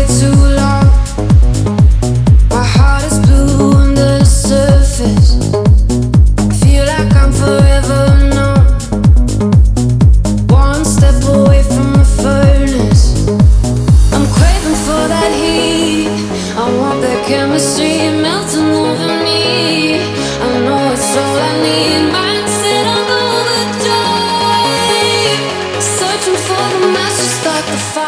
too long. My heart is blue under the surface. Feel like I'm forever numb. One step away from the furnace. I'm craving for that heat. I want that chemistry melting over me. I know it's all I need. Mindset on overdrive. Searching for the match to start the fire.